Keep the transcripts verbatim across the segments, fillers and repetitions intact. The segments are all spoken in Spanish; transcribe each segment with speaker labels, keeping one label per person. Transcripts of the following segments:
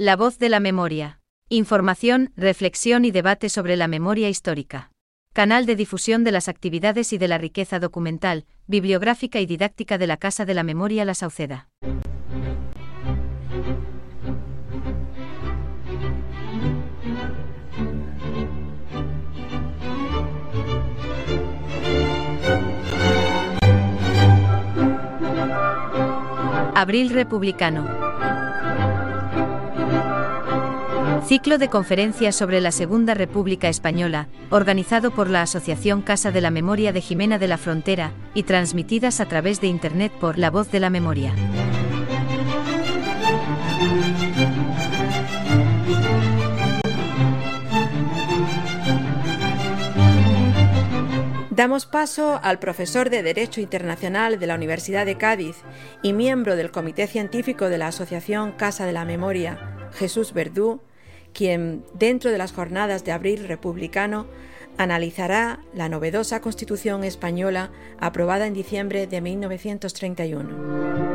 Speaker 1: La voz de la memoria. Información, reflexión y debate sobre la memoria histórica. Canal de difusión de las actividades y de la riqueza documental, bibliográfica y didáctica de la Casa de la Memoria La Sauceda. Abril republicano. Ciclo de conferencias sobre la Segunda República Española, organizado por la Asociación Casa de la Memoria de Jimena de la Frontera, y transmitidas a través de Internet por La Voz de la Memoria.
Speaker 2: Damos paso al profesor de Derecho Internacional de la Universidad de Cádiz y miembro del Comité Científico de la Asociación Casa de la Memoria, Jesús Verdú, quien, dentro de las jornadas de Abril republicano, analizará la novedosa Constitución española aprobada en diciembre de mil novecientos treinta y uno.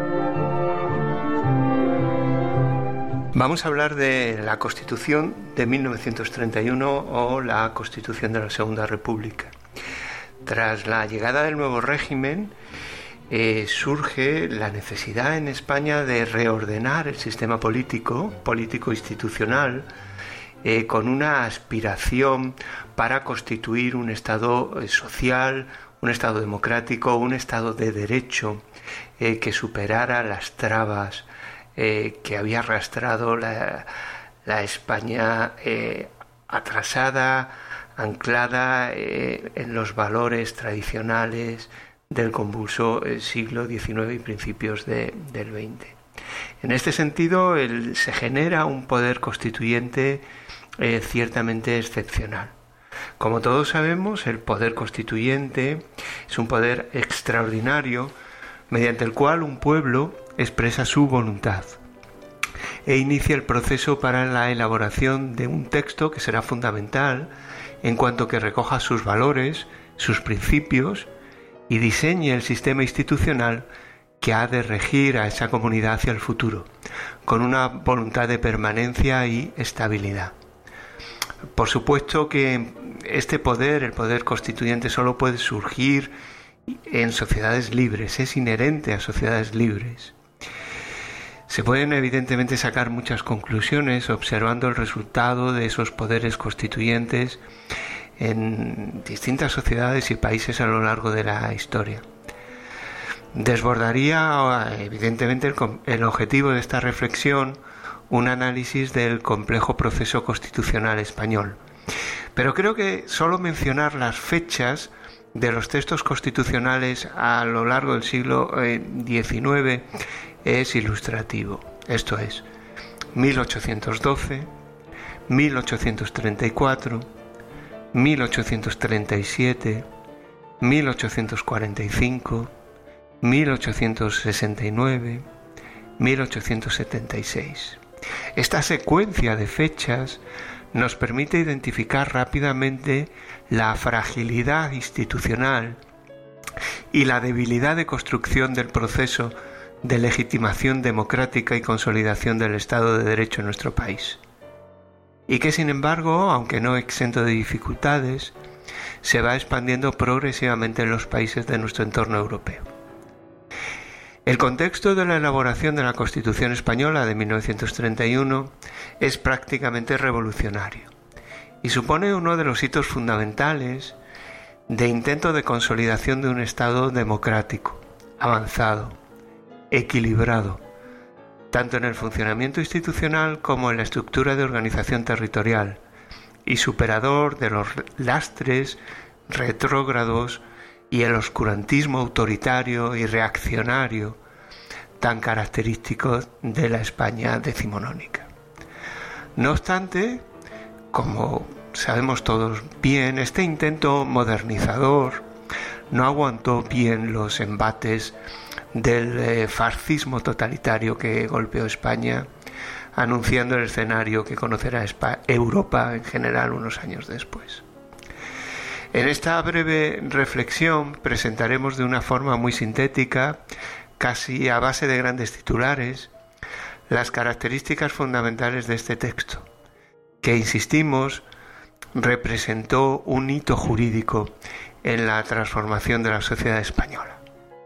Speaker 3: Vamos a hablar de la Constitución de mil novecientos treinta y uno o la Constitución de la Segunda República. Tras la llegada del nuevo régimen, eh, surge la necesidad en España de reordenar el sistema político, político-institucional, eh, con una aspiración para constituir un Estado eh, social, un Estado democrático, un Estado de derecho, eh, que superara las trabas eh, que había arrastrado la, la España eh, atrasada, anclada eh, en los valores tradicionales del convulso eh, siglo diecinueve y principios de, del veinte. En este sentido, el, se genera un poder constituyente eh, ciertamente excepcional. Como todos sabemos, el poder constituyente es un poder extraordinario mediante el cual un pueblo expresa su voluntad e inicia el proceso para la elaboración de un texto que será fundamental en cuanto que recoja sus valores, sus principios y diseñe el sistema institucional que ha de regir a esa comunidad hacia el futuro, con una voluntad de permanencia y estabilidad. Por supuesto que este poder, el poder constituyente, solo puede surgir en sociedades libres, es inherente a sociedades libres. Se pueden evidentemente sacar muchas conclusiones observando el resultado de esos poderes constituyentes en distintas sociedades y países a lo largo de la historia. Desbordaría evidentemente el, el objetivo de esta reflexión un análisis del complejo proceso constitucional español. Pero creo que solo mencionar las fechas de los textos constitucionales a lo largo del siglo diecinueve es ilustrativo. Esto es, mil ochocientos doce, mil ochocientos treinta y cuatro, mil ochocientos treinta y siete, mil ochocientos cuarenta y cinco, mil ochocientos sesenta y nueve, mil ochocientos setenta y seis. Esta secuencia de fechas nos permite identificar rápidamente la fragilidad institucional y la debilidad de construcción del proceso de legitimación democrática y consolidación del Estado de Derecho en nuestro país. Y que, sin embargo, aunque no exento de dificultades, se va expandiendo progresivamente en los países de nuestro entorno europeo. El contexto de la elaboración de la Constitución española de mil novecientos treinta y uno es prácticamente revolucionario y supone uno de los hitos fundamentales de intento de consolidación de un Estado democrático, avanzado, equilibrado, tanto en el funcionamiento institucional como en la estructura de organización territorial, y superador de los lastres retrógrados y el oscurantismo autoritario y reaccionario tan característicos de la España decimonónica. No obstante, como sabemos todos bien, este intento modernizador no aguantó bien los embates del eh, fascismo totalitario que golpeó España, anunciando el escenario que conocerá España, Europa en general unos años después. En esta breve reflexión presentaremos de una forma muy sintética, casi a base de grandes titulares, las características fundamentales de este texto, que, insistimos, representó un hito jurídico en la transformación de la sociedad española.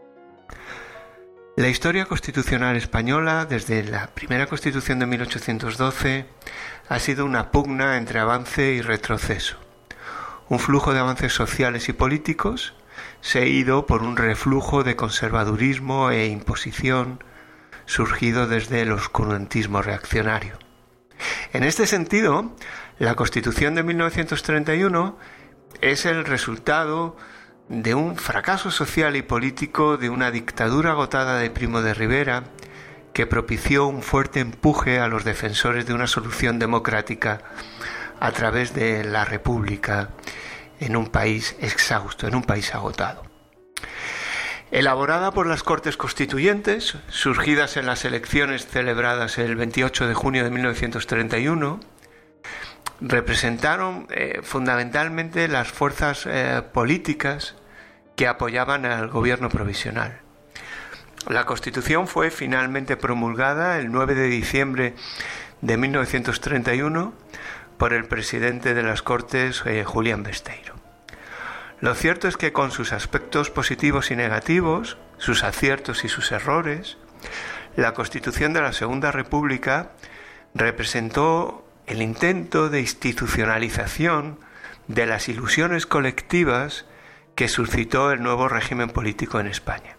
Speaker 3: La historia constitucional española, desde la primera Constitución de mil ochocientos doce, ha sido una pugna entre avance y retroceso, un flujo de avances sociales y políticos seguido por un reflujo de conservadurismo e imposición surgido desde el oscurantismo reaccionario. En este sentido, la Constitución de mil novecientos treinta y uno es el resultado de un fracaso social y político de una dictadura agotada de Primo de Rivera, que propició un fuerte empuje a los defensores de una solución democrática a través de la República en un país exhausto, en un país agotado. Elaborada por las Cortes Constituyentes, surgidas en las elecciones celebradas el veintiocho de junio de mil novecientos treinta y uno, representaron eh, fundamentalmente las fuerzas eh, políticas que apoyaban al gobierno provisional. La Constitución fue finalmente promulgada el nueve de diciembre de mil novecientos treinta y uno por el presidente de las Cortes, eh, Julián Besteiro. Lo cierto es que con sus aspectos positivos y negativos, sus aciertos y sus errores, la Constitución de la Segunda República representó el intento de institucionalización de las ilusiones colectivas que suscitó el nuevo régimen político en España.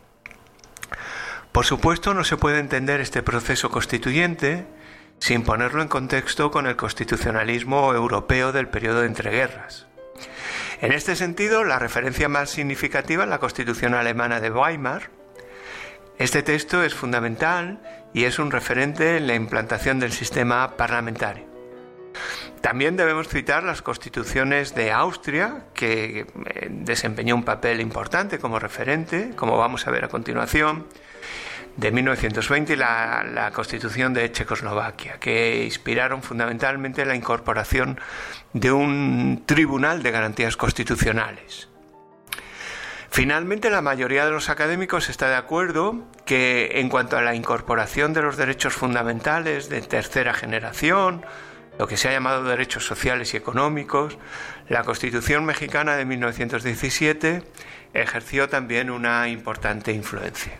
Speaker 3: Por supuesto, no se puede entender este proceso constituyente sin ponerlo en contexto con el constitucionalismo europeo del periodo de entreguerras. En este sentido, la referencia más significativa es la Constitución alemana de Weimar. Este texto es fundamental y es un referente en la implantación del sistema parlamentario. También debemos citar las constituciones de Austria, que desempeñó un papel importante como referente, como vamos a ver a continuación, de mil novecientos veinte, y la, la Constitución de Checoslovaquia, que inspiraron fundamentalmente la incorporación de un tribunal de garantías constitucionales. Finalmente, la mayoría de los académicos está de acuerdo que, en cuanto a la incorporación de los derechos fundamentales de tercera generación, lo que se ha llamado derechos sociales y económicos, la Constitución mexicana de mil novecientos diecisiete ejerció también una importante influencia.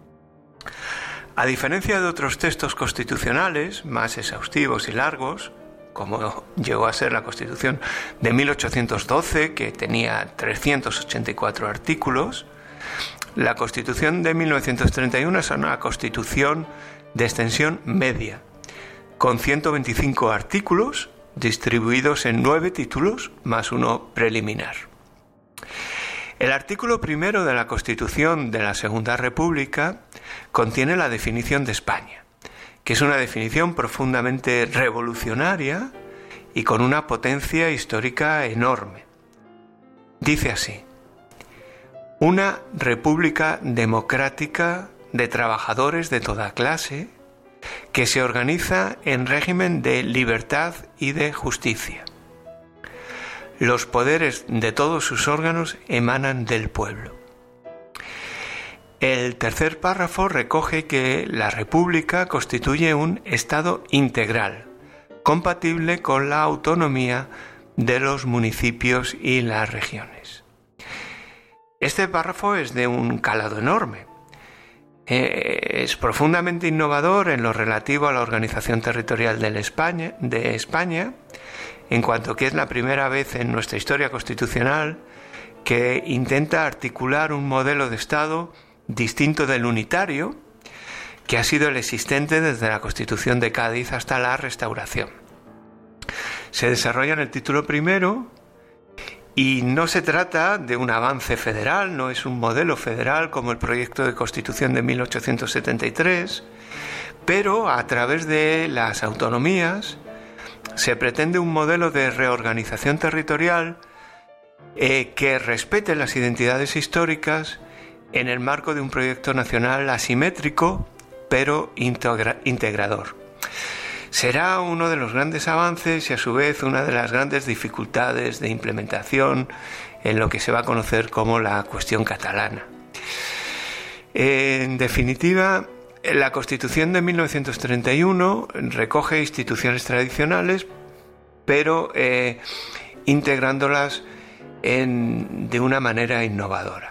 Speaker 3: A diferencia de otros textos constitucionales más exhaustivos y largos, como llegó a ser la Constitución de mil ochocientos doce, que tenía trescientos ochenta y cuatro artículos, la Constitución de mil novecientos treinta y uno es una Constitución de extensión media, con ciento veinticinco artículos distribuidos en nueve títulos más uno preliminar. El artículo primero de la Constitución de la Segunda República contiene la definición de España, que es una definición profundamente revolucionaria y con una potencia histórica enorme. Dice así: una república democrática de trabajadores de toda clase que se organiza en régimen de libertad y de justicia. Los poderes de todos sus órganos emanan del pueblo. El tercer párrafo recoge que la República constituye un Estado integral, compatible con la autonomía de los municipios y las regiones. Este párrafo es de un calado enorme. Eh, es profundamente innovador en lo relativo a la organización territorial de España, de España, en cuanto que es la primera vez en nuestra historia constitucional que intenta articular un modelo de Estado distinto del unitario, que ha sido el existente desde la Constitución de Cádiz hasta la Restauración. Se desarrolla en el título primero y no se trata de un avance federal, no es un modelo federal como el proyecto de Constitución de mil ochocientos setenta y tres, pero a través de las autonomías se pretende un modelo de reorganización territorial eh, que respete las identidades históricas en el marco de un proyecto nacional asimétrico pero integra- integrador. Será uno de los grandes avances y a su vez una de las grandes dificultades de implementación en lo que se va a conocer como la cuestión catalana. En definitiva, La Constitución de mil novecientos treinta y uno recoge instituciones tradicionales, pero eh, integrándolas en, de una manera innovadora.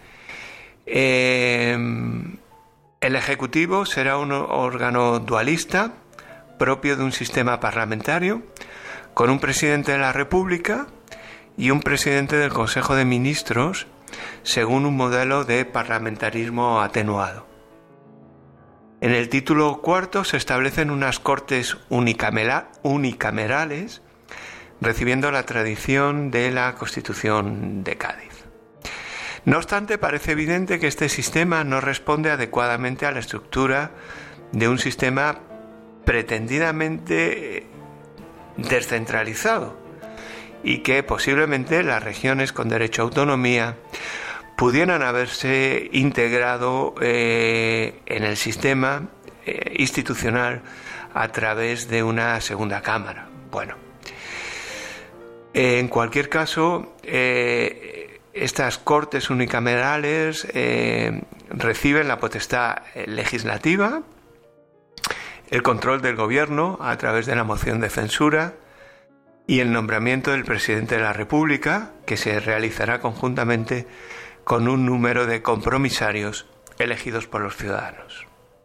Speaker 3: Eh, el Ejecutivo será un órgano dualista, propio de un sistema parlamentario, con un presidente de la República y un presidente del Consejo de Ministros, según un modelo de parlamentarismo atenuado. En el título cuarto se establecen unas cortes unicamerales, recibiendo la tradición de la Constitución de Cádiz. No obstante, parece evidente que este sistema no responde adecuadamente a la estructura de un sistema pretendidamente descentralizado y que posiblemente las regiones con derecho a autonomía pudieran haberse integrado eh, en el sistema eh, institucional a través de una segunda cámara. Bueno, eh, en cualquier caso, eh, estas cortes unicamerales eh, reciben la potestad legislativa, el control del gobierno a través de la moción de censura y el nombramiento del presidente de la República, que se realizará conjuntamente con un número de compromisarios elegidos por los ciudadanos.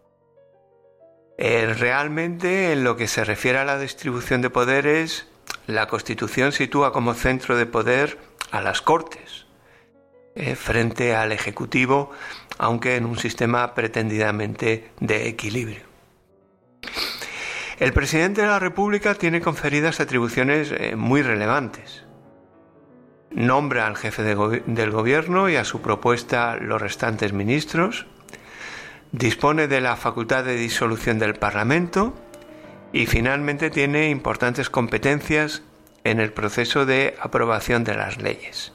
Speaker 3: Eh, realmente, en lo que se refiere a la distribución de poderes, la Constitución sitúa como centro de poder a las Cortes, eh, frente al Ejecutivo, aunque en un sistema pretendidamente de equilibrio. El presidente de la República tiene conferidas atribuciones eh, muy relevantes. Nombra al jefe de go- del gobierno y a su propuesta los restantes ministros, dispone de la facultad de disolución del Parlamento y finalmente tiene importantes competencias en el proceso de aprobación de las leyes.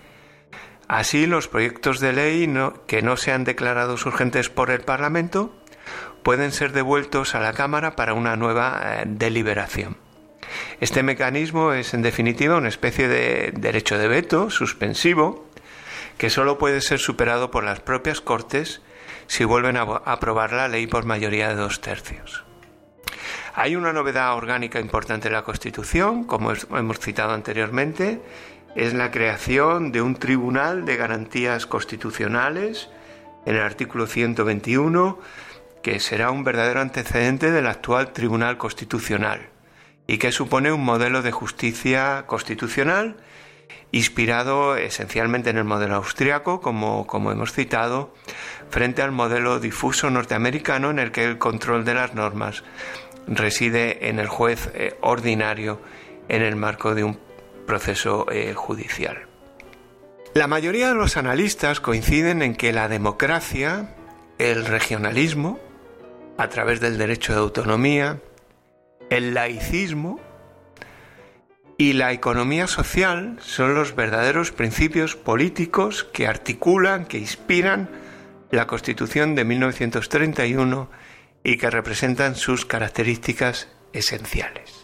Speaker 3: Así, los proyectos de ley no, que no sean declarados urgentes por el Parlamento pueden ser devueltos a la Cámara para una nueva eh, deliberación. Este mecanismo es, en definitiva, una especie de derecho de veto suspensivo que solo puede ser superado por las propias Cortes si vuelven a aprobar la ley por mayoría de dos tercios. Hay una novedad orgánica importante en la Constitución, como hemos citado anteriormente, es la creación de un Tribunal de Garantías Constitucionales en el artículo ciento veintiuno, que será un verdadero antecedente del actual Tribunal Constitucional y que supone un modelo de justicia constitucional inspirado esencialmente en el modelo austriaco, como, como hemos citado, frente al modelo difuso norteamericano en el que el control de las normas reside en el juez eh, ordinario en el marco de un proceso eh, judicial. La mayoría de los analistas coinciden en que la democracia, el regionalismo, a través del derecho de autonomía, el laicismo y la economía social son los verdaderos principios políticos que articulan, que inspiran la Constitución de mil novecientos treinta y uno y que representan sus características esenciales.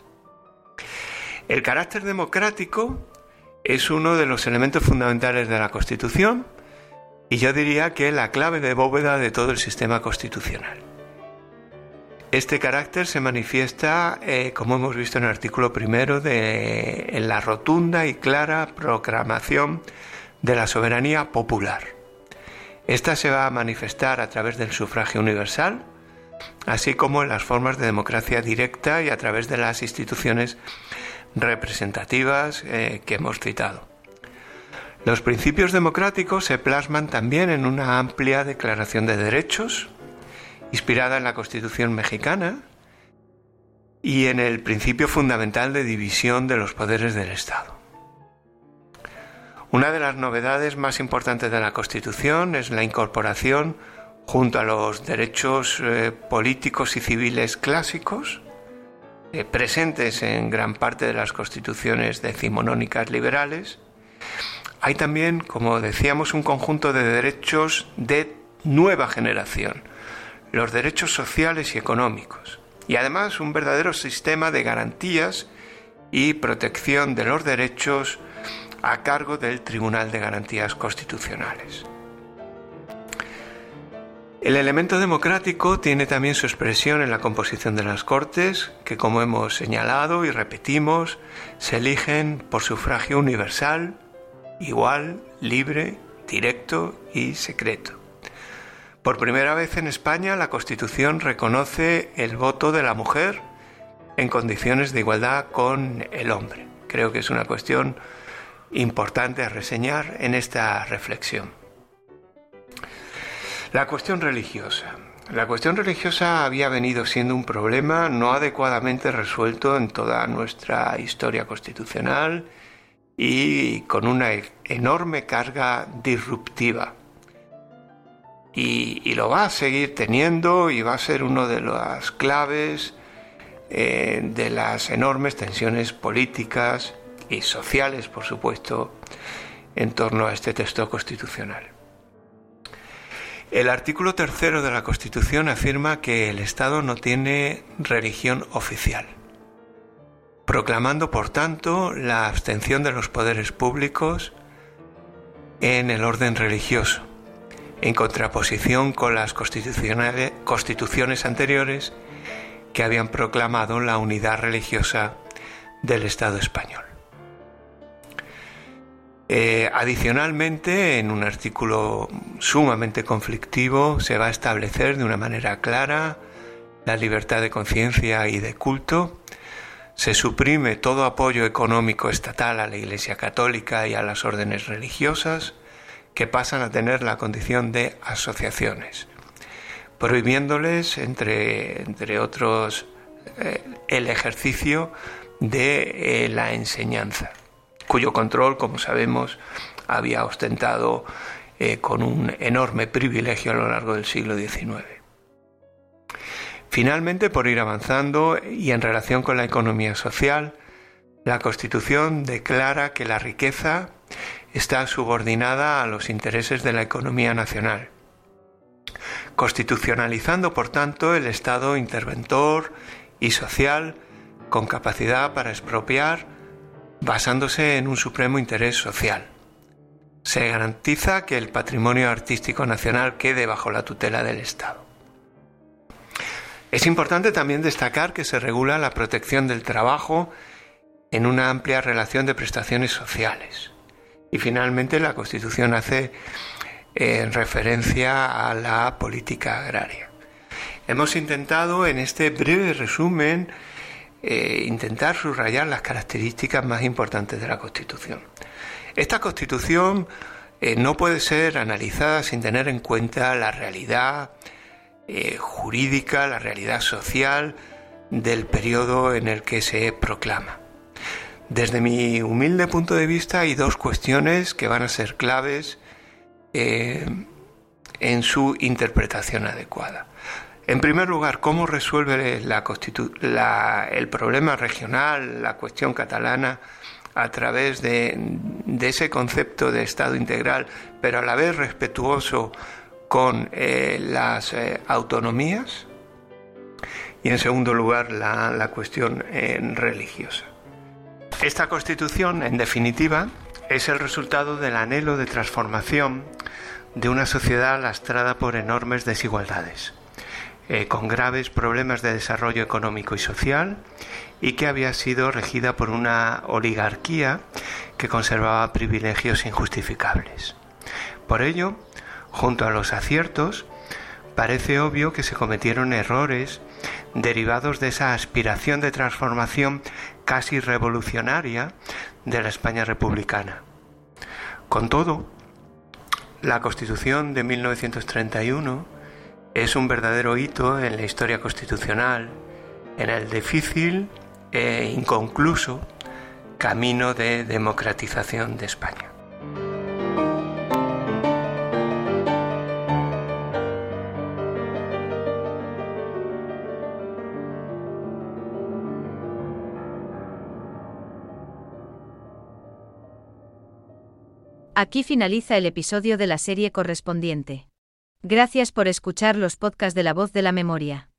Speaker 3: El carácter democrático es uno de los elementos fundamentales de la Constitución y yo diría que la clave de bóveda de todo el sistema constitucional. Este carácter se manifiesta, eh, como hemos visto en el artículo primero, de, en la rotunda y clara proclamación de la soberanía popular. Esta se va a manifestar a través del sufragio universal, así como en las formas de democracia directa y a través de las instituciones representativas eh, que hemos citado. Los principios democráticos se plasman también en una amplia declaración de derechos, inspirada en la Constitución mexicana y en el principio fundamental de división de los poderes del Estado. Una de las novedades más importantes de la Constitución es la incorporación, junto a los derechos eh, políticos y civiles clásicos, eh, presentes en gran parte de las constituciones decimonónicas liberales, hay también, como decíamos, un conjunto de derechos de nueva generación, los derechos sociales y económicos, y además un verdadero sistema de garantías y protección de los derechos a cargo del Tribunal de Garantías Constitucionales. El elemento democrático tiene también su expresión en la composición de las Cortes, que como hemos señalado y repetimos, se eligen por sufragio universal, igual, libre, directo y secreto. Por primera vez en España, la Constitución reconoce el voto de la mujer en condiciones de igualdad con el hombre. Creo que es una cuestión importante a reseñar en esta reflexión. La cuestión religiosa. La cuestión religiosa había venido siendo un problema no adecuadamente resuelto en toda nuestra historia constitucional y con una enorme carga disruptiva. Y, y lo va a seguir teniendo y va a ser una de las claves eh, de las enormes tensiones políticas y sociales, por supuesto, en torno a este texto constitucional. El artículo tercero de la Constitución afirma que el Estado no tiene religión oficial, proclamando, por tanto, la abstención de los poderes públicos en el orden religioso, en contraposición con las constituciones anteriores que habían proclamado la unidad religiosa del Estado español. Eh, adicionalmente, en un artículo sumamente conflictivo, se va a establecer de una manera clara la libertad de conciencia y de culto. Se suprime todo apoyo económico estatal a la Iglesia Católica y a las órdenes religiosas, que pasan a tener la condición de asociaciones, prohibiéndoles, entre, entre otros, eh, el ejercicio de eh, la enseñanza, cuyo control, como sabemos, había ostentado eh, con un enorme privilegio a lo largo del siglo diecinueve. Finalmente, por ir avanzando y en relación con la economía social, la Constitución declara que la riqueza está subordinada a los intereses de la economía nacional, constitucionalizando, por tanto, el Estado interventor y social con capacidad para expropiar basándose en un supremo interés social. Se garantiza que el patrimonio artístico nacional quede bajo la tutela del Estado. Es importante también destacar que se regula la protección del trabajo en una amplia relación de prestaciones sociales. Y finalmente la Constitución hace eh, referencia a la política agraria. Hemos intentado en este breve resumen Eh, intentar subrayar las características más importantes de la Constitución. Esta Constitución eh, no puede ser analizada sin tener en cuenta la realidad eh, jurídica, la realidad social del periodo en el que se proclama. Desde mi humilde punto de vista hay dos cuestiones que van a ser claves eh, en su interpretación adecuada. En primer lugar, ¿cómo resuelve la Constitu- la, el problema regional, la cuestión catalana, a través de, de ese concepto de Estado integral, pero a la vez respetuoso con eh, las eh, autonomías? Y en segundo lugar, la, la cuestión eh, religiosa. Esta Constitución, en definitiva, es el resultado del anhelo de transformación de una sociedad lastrada por enormes desigualdades, Eh, con graves problemas de desarrollo económico y social, y que había sido regida por una oligarquía que conservaba privilegios injustificables. Por ello, junto a los aciertos, parece obvio que se cometieron errores derivados de esa aspiración de transformación casi revolucionaria de la España republicana. Con todo, la Constitución de mil novecientos treinta y uno es un verdadero hito en la historia constitucional, en el difícil e inconcluso camino de democratización de España.
Speaker 1: Aquí finaliza el episodio de la serie correspondiente. Gracias por escuchar los podcasts de La Voz de la Memoria.